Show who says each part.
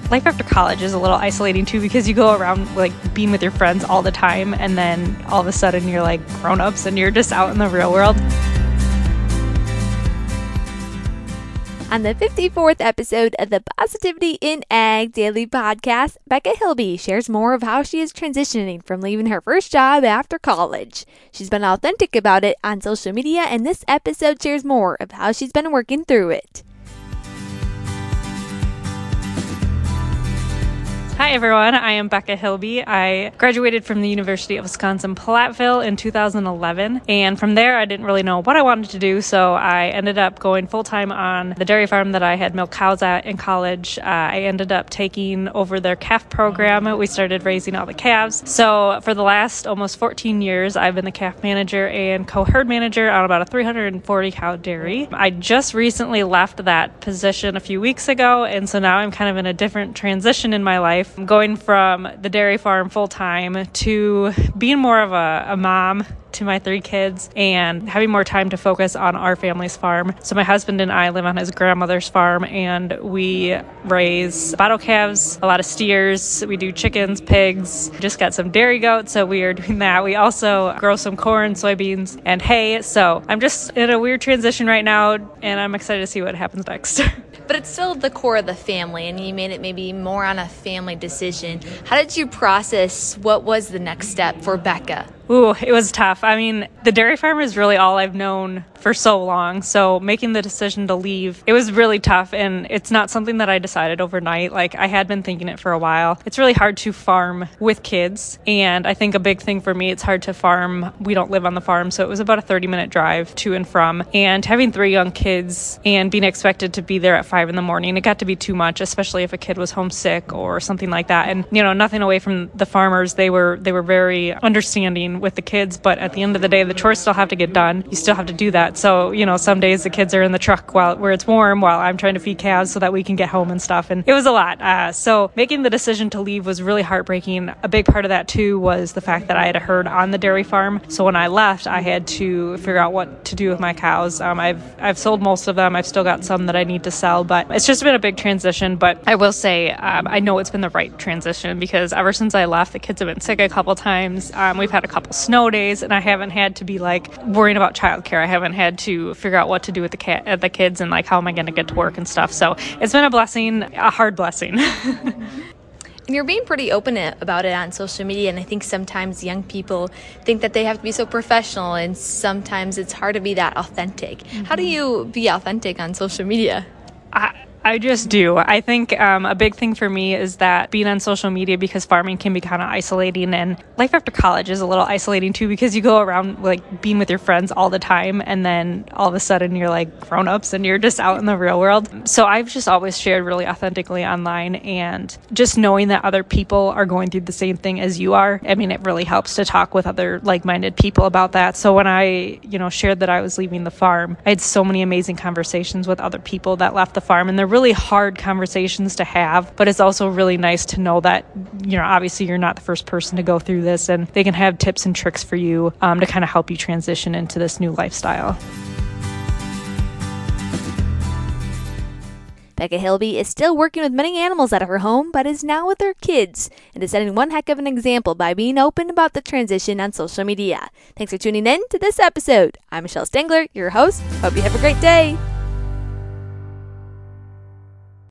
Speaker 1: life after college is a little isolating too, because you go around like being with your friends all the time, and then all of a sudden you're like grown-ups and you're just out in the real world.
Speaker 2: On the 54th episode of the Positivity in Ag Daily Podcast, Becca Hilby shares more of how she is transitioning from leaving her first job after college. She's been authentic about it on social media, and this episode shares more of how she's been working through it.
Speaker 1: Hi everyone, I am Becca Hilby. I graduated from the University of Wisconsin-Platteville in 2011, and from there I didn't really know what I wanted to do, so I ended up going full-time on the dairy farm that I had milked cows at in college. I ended up taking over their calf program. We started raising all the calves. So for the last almost 14 years, I've been the calf manager and co-herd manager on about a 340 cow dairy. I just recently left that position a few weeks ago, and so now I'm kind of in a different transition in my life. I'm going from the dairy farm full-time to being more of a mom to my 3 kids and having more time to focus on our family's farm. So my husband and I live on his grandmother's farm, and we raise bottle calves, a lot of steers. We do chickens, pigs, just got some dairy goats, so we are doing that. We also grow some corn, soybeans, and hay. So I'm just in a weird transition right now, and I'm excited to see what happens next.
Speaker 2: But it's still the core of the family, and you made it maybe more on a family decision. How did you process what was the next step for Becca?
Speaker 1: Ooh, it was tough. I mean, the dairy farm is really all I've known for so long. So making the decision to leave, it was really tough. And it's not something that I decided overnight. Like, I had been thinking it for a while. It's really hard to farm with kids. And I think a big thing for me, it's hard to farm. We don't live on the farm. So it was about a 30-minute drive to and from. And having 3 young kids and being expected to be there at 5 in the morning, it got to be too much, especially if a kid was homesick or something like that. And, you know, nothing away from the farmers. They were very understanding with the kids, but at the end of the day, the chores still have to get done. You still have to do that. So, you know, some days the kids are in the truck where it's warm while I'm trying to feed calves so that we can get home and stuff. And it was a lot. So making the decision to leave was really heartbreaking. A big part of that too was the fact that I had a herd on the dairy farm. So when I left, I had to figure out what to do with my cows. I've sold most of them. I've still got some that I need to sell, but it's just been a big transition. But I will say, I know it's been the right transition, because ever since I left, the kids have been sick a couple times. We've had a couple snow days, and I haven't had to be like worrying about childcare. I haven't had to figure out what to do with the kids and like how am I going to get to work and stuff. So it's been a blessing, a hard blessing.
Speaker 2: And you're being pretty open about it on social media, and I think sometimes young people think that they have to be so professional, and sometimes it's hard to be that authentic. Mm-hmm. How do you be authentic on social media?
Speaker 1: I just do. I think a big thing for me is that being on social media, because farming can be kind of isolating, and life after college is a little isolating too, because you go around like being with your friends all the time, and then all of a sudden you're like grown-ups and you're just out in the real world. So I've just always shared really authentically online, and just knowing that other people are going through the same thing as you are, I mean, it really helps to talk with other like-minded people about that. So when I, shared that I was leaving the farm, I had so many amazing conversations with other people that left the farm, and they're really hard conversations to have, but it's also really nice to know that, obviously you're not the first person to go through this, and they can have tips and tricks for you to kind of help you transition into this new lifestyle.
Speaker 2: Becca Hilby is still working with many animals at her home, but is now with her kids and is setting one heck of an example by being open about the transition on social media. Thanks for tuning in to this episode. I'm Michelle Stengler, your host. Hope you have a great day.